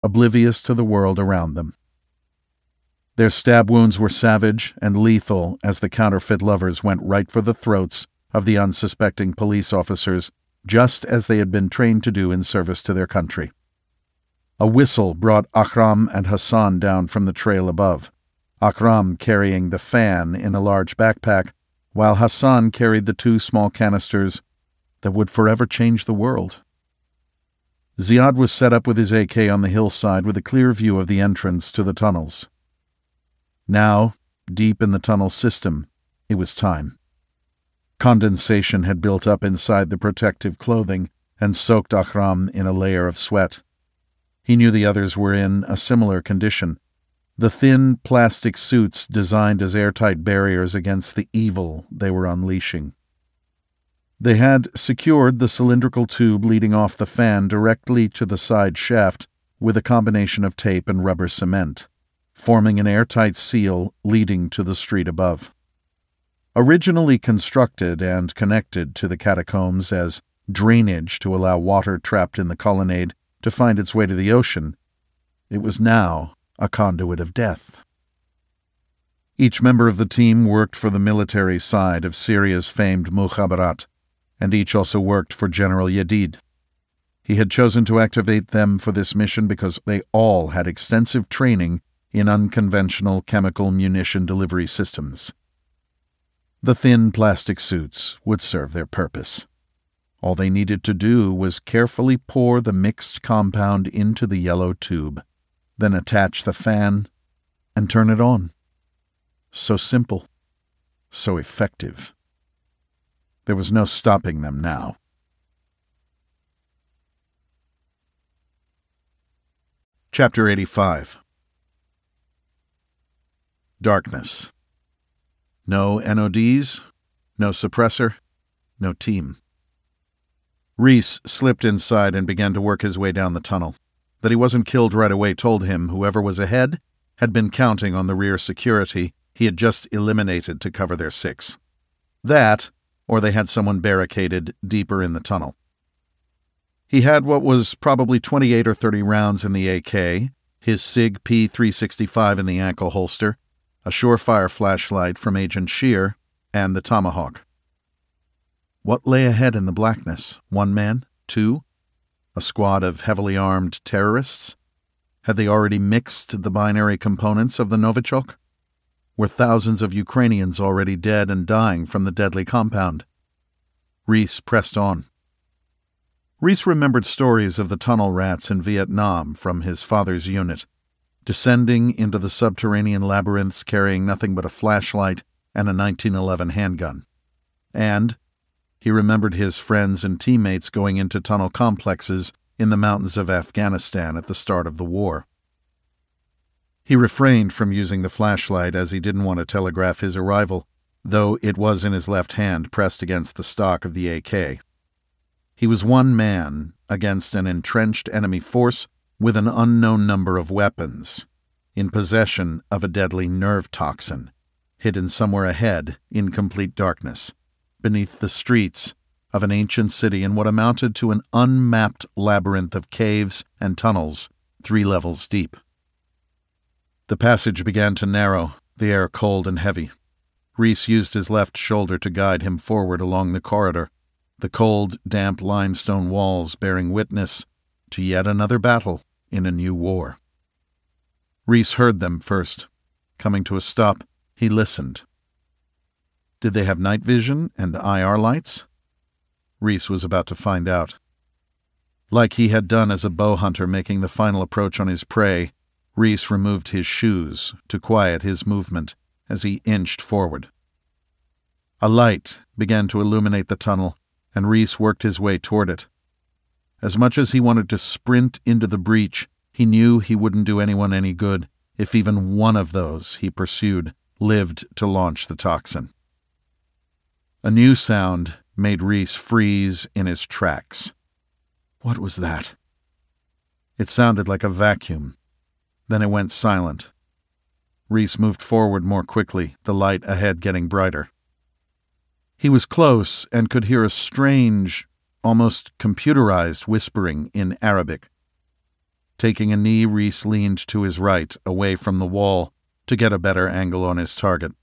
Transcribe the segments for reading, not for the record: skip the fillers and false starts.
oblivious to the world around them. Their stab wounds were savage and lethal as the counterfeit lovers went right for the throats of the unsuspecting police officers, just as they had been trained to do in service to their country. A whistle brought Akram and Hassan down from the trail above, Akram carrying the fan in a large backpack, while Hassan carried the 2 small canisters that would forever change the world. Ziad was set up with his AK on the hillside with a clear view of the entrance to the tunnels. Now, deep in the tunnel system, it was time. Condensation had built up inside the protective clothing and soaked Akram in a layer of sweat. He knew the others were in a similar condition. The thin plastic suits designed as airtight barriers against the evil they were unleashing. They had secured the cylindrical tube leading off the fan directly to the side shaft with a combination of tape and rubber cement, forming an airtight seal leading to the street above. Originally constructed and connected to the catacombs as drainage to allow water trapped in the colonnade to find its way to the ocean, it was now a conduit of death. Each member of the team worked for the military side of Syria's famed Mukhabarat, and each also worked for General Yedid. He had chosen to activate them for this mission because they all had extensive training in unconventional chemical munition delivery systems. The thin plastic suits would serve their purpose. All they needed to do was carefully pour the mixed compound into the yellow tube, then attach the fan and turn it on. So simple, so effective. There was no stopping them now. Chapter 85. Darkness. No NODs, no suppressor, no team. Reese slipped inside and began to work his way down the tunnel. That he wasn't killed right away told him whoever was ahead had been counting on the rear security he had just eliminated to cover their 6. That, or they had someone barricaded deeper in the tunnel. He had what was probably 28 or 30 rounds in the AK, his SIG P365 in the ankle holster, a surefire flashlight from Agent Shear, and the tomahawk. What lay ahead in the blackness? 1 man? 2? A squad of heavily armed terrorists? Had they already mixed the binary components of the Novichok? Were thousands of Ukrainians already dead and dying from the deadly compound? Reese pressed on. Reese remembered stories of the tunnel rats in Vietnam from his father's unit, descending into the subterranean labyrinths carrying nothing but a flashlight and a 1911 handgun. And he remembered his friends and teammates going into tunnel complexes in the mountains of Afghanistan at the start of the war. He refrained from using the flashlight as he didn't want to telegraph his arrival, though it was in his left hand pressed against the stock of the AK. He was 1 man against an entrenched enemy force with an unknown number of weapons, in possession of a deadly nerve toxin, hidden somewhere ahead in complete darkness, beneath the streets of an ancient city in what amounted to an unmapped labyrinth of caves and tunnels 3 levels deep. The passage began to narrow, the air cold and heavy. Reese used his left shoulder to guide him forward along the corridor, the cold, damp limestone walls bearing witness to yet another battle in a new war. Reese heard them first. Coming to a stop, he listened. Did they have night vision and IR lights? Reese was about to find out. Like he had done as a bow hunter making the final approach on his prey, Reese removed his shoes to quiet his movement as he inched forward. A light began to illuminate the tunnel, and Reese worked his way toward it. As much as he wanted to sprint into the breach, he knew he wouldn't do anyone any good if even one of those he pursued lived to launch the toxin. A new sound made Reese freeze in his tracks. What was that? It sounded like a vacuum. Then it went silent. Reese moved forward more quickly, the light ahead getting brighter. He was close and could hear a strange, almost computerized whispering in Arabic. Taking a knee, Reese leaned to his right, away from the wall, to get a better angle on his target.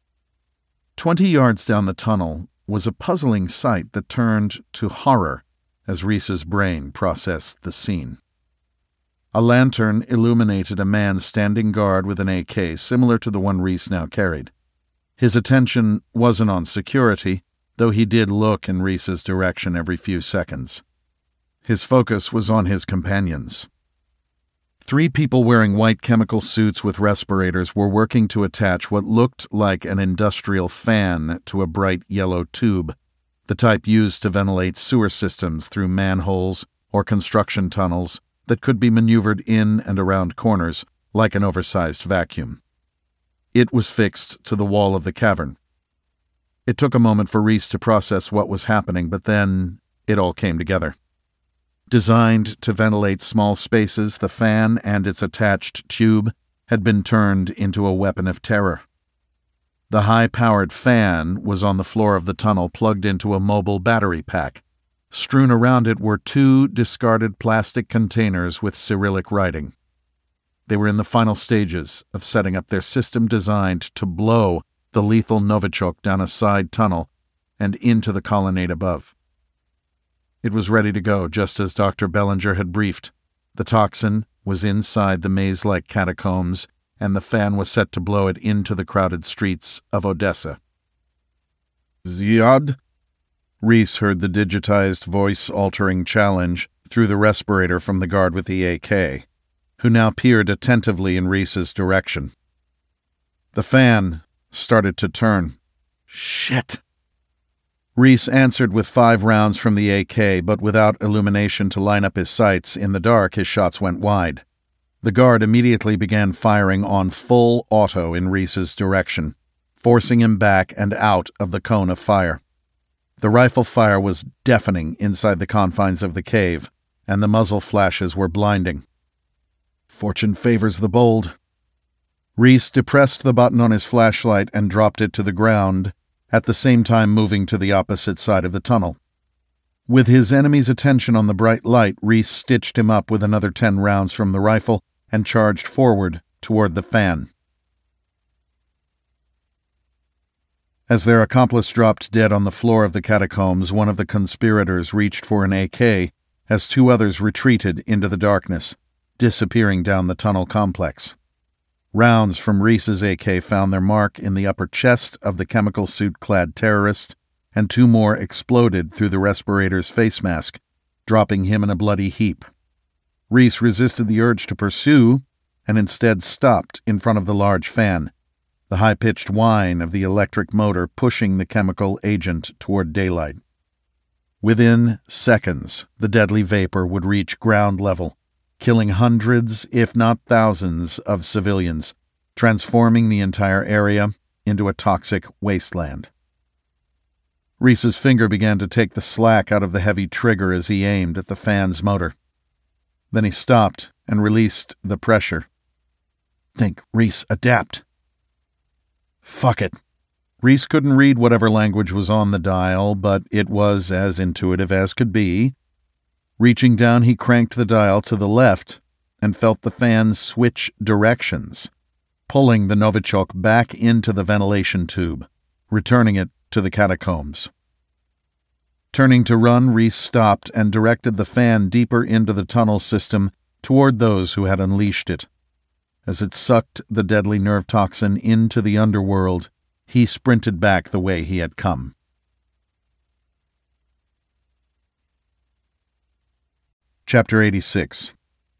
20 yards down the tunnel was a puzzling sight that turned to horror as Reese's brain processed the scene. A lantern illuminated a man standing guard with an AK similar to the one Reese now carried. His attention wasn't on security, though he did look in Reese's direction every few seconds. His focus was on his companions. 3 people wearing white chemical suits with respirators were working to attach what looked like an industrial fan to a bright yellow tube, the type used to ventilate sewer systems through manholes or construction tunnels that could be maneuvered in and around corners like an oversized vacuum. It was fixed to the wall of the cavern. It took a moment for Reese to process what was happening, but then it all came together. Designed to ventilate small spaces, the fan and its attached tube had been turned into a weapon of terror. The high-powered fan was on the floor of the tunnel, plugged into a mobile battery pack. Strewn around it were 2 discarded plastic containers with Cyrillic writing. They were in the final stages of setting up their system designed to blow the lethal Novichok down a side tunnel and into the colonnade above. It was ready to go, just as Dr. Bellinger had briefed. The toxin was inside the maze-like catacombs, and the fan was set to blow it into the crowded streets of Odessa. "Ziad?" Reese heard the digitized voice-altering challenge through the respirator from the guard with the AK, who now peered attentively in Reese's direction. The fan started to turn. "Shit!" Reese answered with 5 rounds from the AK, but without illumination to line up his sights. In the dark, his shots went wide. The guard immediately began firing on full auto in Reese's direction, forcing him back and out of the cone of fire. The rifle fire was deafening inside the confines of the cave, and the muzzle flashes were blinding. Fortune favors the bold. Reese depressed the button on his flashlight and dropped it to the ground, at the same time moving to the opposite side of the tunnel. With his enemy's attention on the bright light, Reese stitched him up with another 10 rounds from the rifle and charged forward toward the fan. As their accomplice dropped dead on the floor of the catacombs, one of the conspirators reached for an AK as 2 others retreated into the darkness, disappearing down the tunnel complex. Rounds from Reese's AK found their mark in the upper chest of the chemical suit-clad terrorist, and 2 more exploded through the respirator's face mask, dropping him in a bloody heap. Reese resisted the urge to pursue and instead stopped in front of the large fan, the high-pitched whine of the electric motor pushing the chemical agent toward daylight. Within seconds, the deadly vapor would reach ground level, killing hundreds, if not thousands, of civilians, transforming the entire area into a toxic wasteland. Reese's finger began to take the slack out of the heavy trigger as he aimed at the fan's motor. Then he stopped and released the pressure. "Think, Reese, adapt." "Fuck it." Reese couldn't read whatever language was on the dial, but it was as intuitive as could be. Reaching down, he cranked the dial to the left and felt the fan switch directions, pulling the Novichok back into the ventilation tube, returning it to the catacombs. Turning to run, Reese stopped and directed the fan deeper into the tunnel system toward those who had unleashed it. As it sucked the deadly nerve toxin into the underworld, he sprinted back the way he had come. Chapter 86.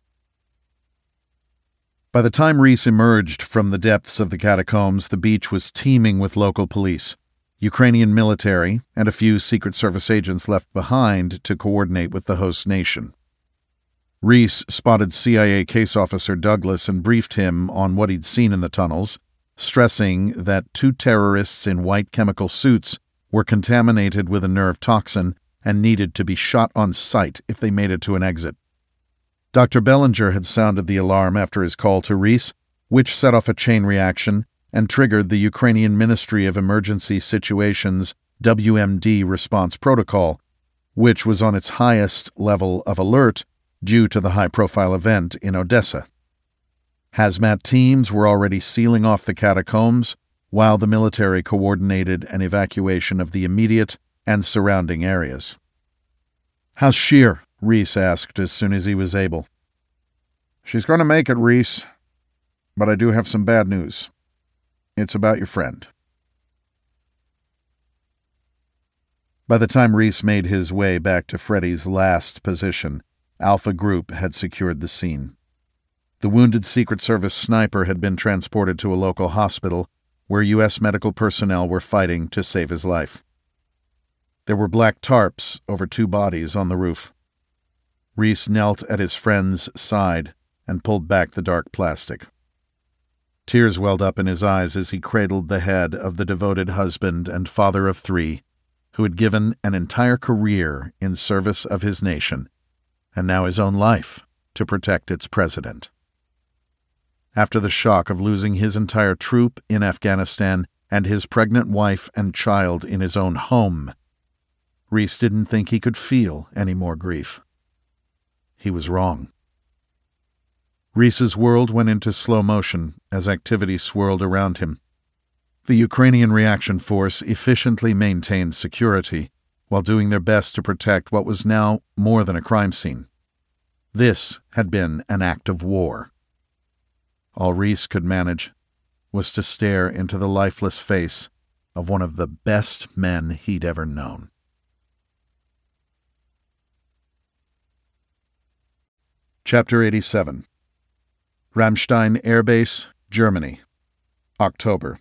By the time Reese emerged from the depths of the catacombs, the beach was teeming with local police, Ukrainian military, and a few Secret Service agents left behind to coordinate with the host nation. Reese spotted CIA case officer Douglas and briefed him on what he'd seen in the tunnels, stressing that 2 terrorists in white chemical suits were contaminated with a nerve toxin and needed to be shot on sight if they made it to an exit. Dr. Bellinger had sounded the alarm after his call to Reese, which set off a chain reaction and triggered the Ukrainian Ministry of Emergency Situations WMD response protocol, which was on its highest level of alert due to the high-profile event in Odessa. Hazmat teams were already sealing off the catacombs, while the military coordinated an evacuation of the immediate and surrounding areas. "How's Sheer?" Reese asked as soon as he was able. "She's going to make it, Reese. But I do have some bad news. It's about your friend." By the time Reese made his way back to Freddy's last position, Alpha Group had secured the scene. The wounded Secret Service sniper had been transported to a local hospital where U.S. medical personnel were fighting to save his life. There were black tarps over 2 bodies on the roof. Reese knelt at his friend's side and pulled back the dark plastic. Tears welled up in his eyes as he cradled the head of the devoted husband and father of 3, who had given an entire career in service of his nation, and now his own life, to protect its president. After the shock of losing his entire troop in Afghanistan and his pregnant wife and child in his own home, Reese didn't think he could feel any more grief. He was wrong. Reese's world went into slow motion as activity swirled around him. The Ukrainian Reaction Force efficiently maintained security while doing their best to protect what was now more than a crime scene. This had been an act of war. All Reese could manage was to stare into the lifeless face of one of the best men he'd ever known. Chapter 87. Ramstein Air Base, Germany, October.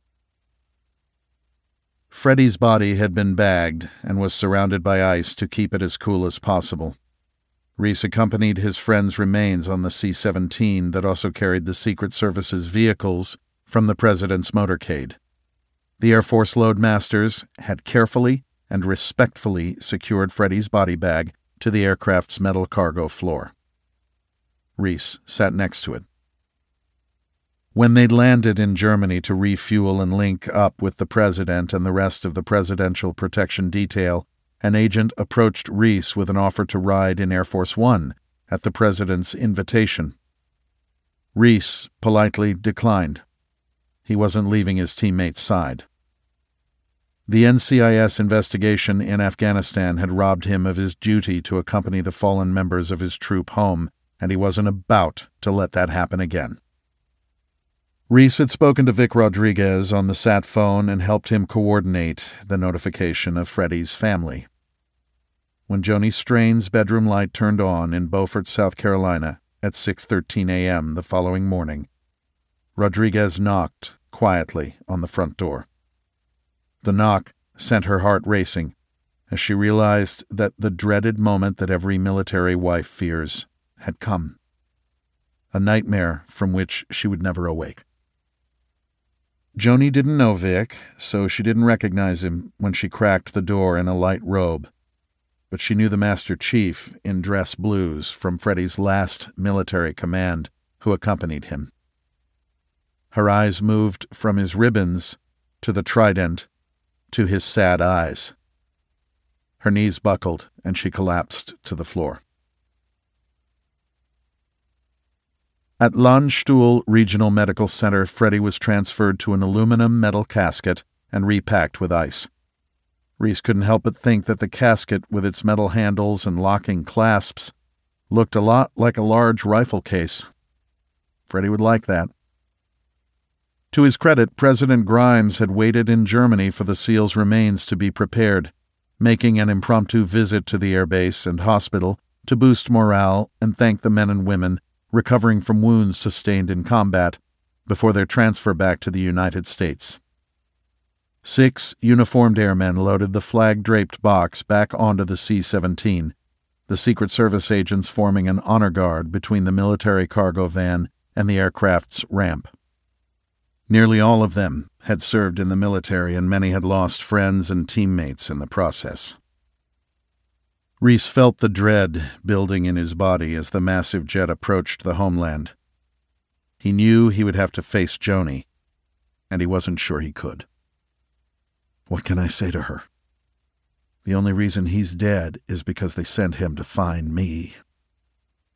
Freddy's body had been bagged and was surrounded by ice to keep it as cool as possible. Reese accompanied his friend's remains on the C-17 that also carried the Secret Service's vehicles from the president's motorcade. The Air Force loadmasters had carefully and respectfully secured Freddy's body bag to the aircraft's metal cargo floor. Reese sat next to it. When they'd landed in Germany to refuel and link up with the president and the rest of the Presidential Protection Detail, an agent approached Reese with an offer to ride in Air Force One at the president's invitation. Reese politely declined. He wasn't leaving his teammate's side. The NCIS investigation in Afghanistan had robbed him of his duty to accompany the fallen members of his troop home, and he wasn't about to let that happen again. Reese had spoken to Vic Rodriguez on the sat phone and helped him coordinate the notification of Freddy's family. When Joni Strain's bedroom light turned on in Beaufort, South Carolina at 6:13 a.m. the following morning, Rodriguez knocked quietly on the front door. The knock sent her heart racing as she realized that the dreaded moment that every military wife fears had come. A nightmare from which she would never awake. Joni didn't know Vic, so she didn't recognize him when she cracked the door in a light robe, but she knew the Master Chief in dress blues from Freddy's last military command who accompanied him. Her eyes moved from his ribbons to the trident to his sad eyes. Her knees buckled and she collapsed to the floor. At Landstuhl Regional Medical Center, Freddy was transferred to an aluminum metal casket and repacked with ice. Reese couldn't help but think that the casket, with its metal handles and locking clasps, looked a lot like a large rifle case. Freddy would like that. To his credit, President Grimes had waited in Germany for the SEAL's remains to be prepared, making an impromptu visit to the airbase and hospital to boost morale and thank the men and women recovering from wounds sustained in combat before their transfer back to the United States. 6 uniformed airmen loaded the flag-draped box back onto the C-17, the Secret Service agents forming an honor guard between the military cargo van and the aircraft's ramp. Nearly all of them had served in the military, and many had lost friends and teammates in the process. Reese felt the dread building in his body as the massive jet approached the homeland. He knew he would have to face Joni, and he wasn't sure he could. What can I say to her? The only reason he's dead is because they sent him to find me.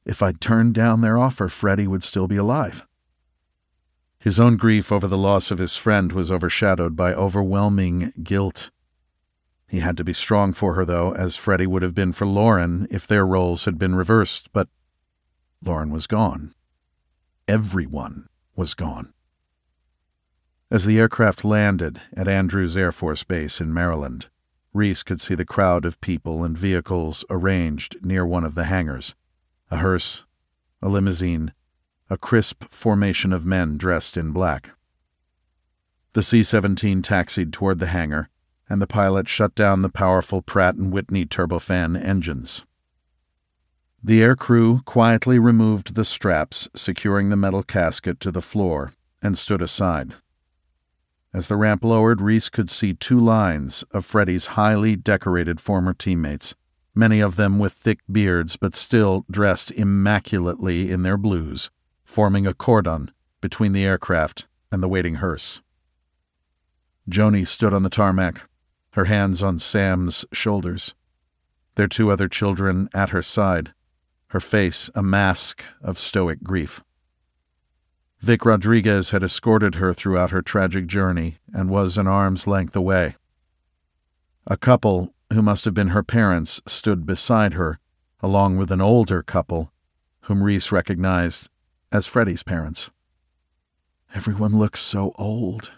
If I'd turned down their offer, Freddie would still be alive. His own grief over the loss of his friend was overshadowed by overwhelming guilt. He had to be strong for her, though, as Freddie would have been for Lauren if their roles had been reversed, but Lauren was gone. Everyone was gone. As the aircraft landed at Andrews Air Force Base in Maryland, Reese could see the crowd of people and vehicles arranged near one of the hangars. A hearse, a limousine, a crisp formation of men dressed in black. The C-17 taxied toward the hangar, and the pilot shut down the powerful Pratt & Whitney turbofan engines. The air crew quietly removed the straps securing the metal casket to the floor and stood aside. As the ramp lowered, Reese could see two lines of Freddie's highly decorated former teammates, many of them with thick beards but still dressed immaculately in their blues, forming a cordon between the aircraft and the waiting hearse. Joni stood on the tarmac, her hands on Sam's shoulders, their two other children at her side, her face a mask of stoic grief. Vic Rodriguez had escorted her throughout her tragic journey and was an arm's length away. A couple, who must have been her parents, stood beside her, along with an older couple, whom Reese recognized as Freddie's parents. Everyone looks so old.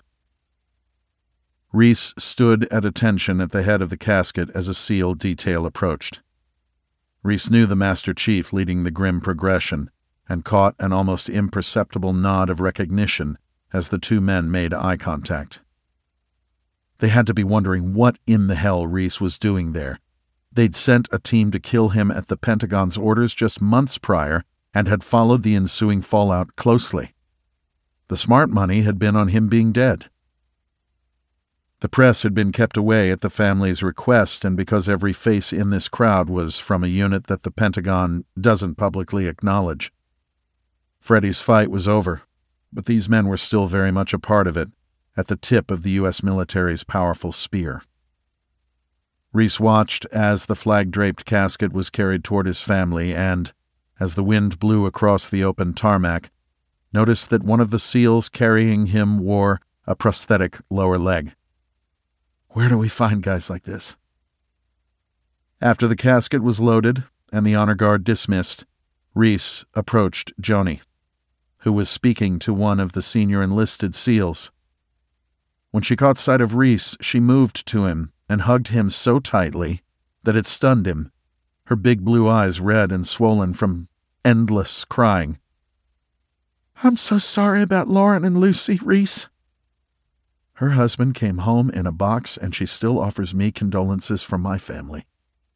Reese stood at attention at the head of the casket as a SEAL detail approached. Reese knew the Master Chief leading the grim progression, and caught an almost imperceptible nod of recognition as the two men made eye contact. They had to be wondering what in the hell Reese was doing there. They'd sent a team to kill him at the Pentagon's orders just months prior and had followed the ensuing fallout closely. The smart money had been on him being dead. The press had been kept away at the family's request, and because every face in this crowd was from a unit that the Pentagon doesn't publicly acknowledge. Freddie's fight was over, but these men were still very much a part of it, at the tip of the U.S. military's powerful spear. Reese watched as the flag-draped casket was carried toward his family and, as the wind blew across the open tarmac, noticed that one of the SEALs carrying him wore a prosthetic lower leg. Where do we find guys like this? After the casket was loaded and the honor guard dismissed, Reese approached Joni, who was speaking to one of the senior enlisted SEALs. When she caught sight of Reese, she moved to him and hugged him so tightly that it stunned him, her big blue eyes red and swollen from endless crying. "I'm so sorry about Lauren and Lucy, Reese." Her husband came home in a box, and she still offers me condolences from my family.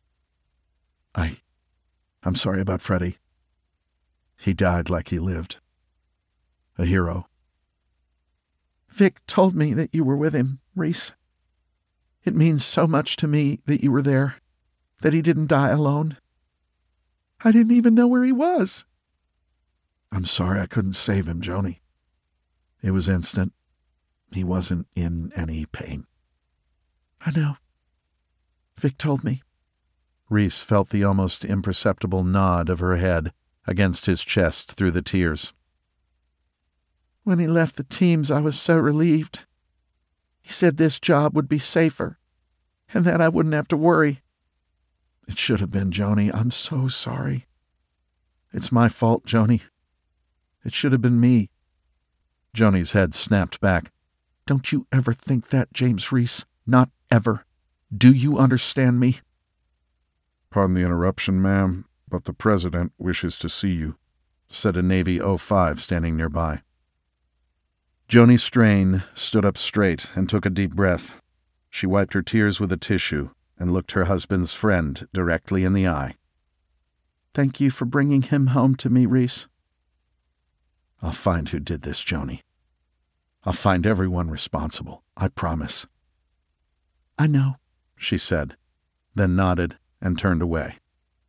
I'm sorry about Freddie. He died like he lived. A hero. Vic told me that you were with him, Reese. It means so much to me that you were there, that he didn't die alone. I didn't even know where he was. I'm sorry I couldn't save him, Joni. It was instant. He wasn't in any pain. I know. Vic told me. Reese felt the almost imperceptible nod of her head against his chest through the tears. When he left the teams, I was so relieved. He said this job would be safer, and that I wouldn't have to worry. It should have been, Joni. I'm so sorry. It's my fault, Joni. It should have been me. Joni's head snapped back. Don't you ever think that, James Reese. Not ever. Do you understand me? Pardon the interruption, ma'am, but the President wishes to see you, said a Navy 05 standing nearby. Joni Strain stood up straight and took a deep breath. She wiped her tears with a tissue and looked her husband's friend directly in the eye. Thank you for bringing him home to me, Reese. I'll find who did this, Joni. I'll find everyone responsible, I promise. I know, she said, then nodded and turned away.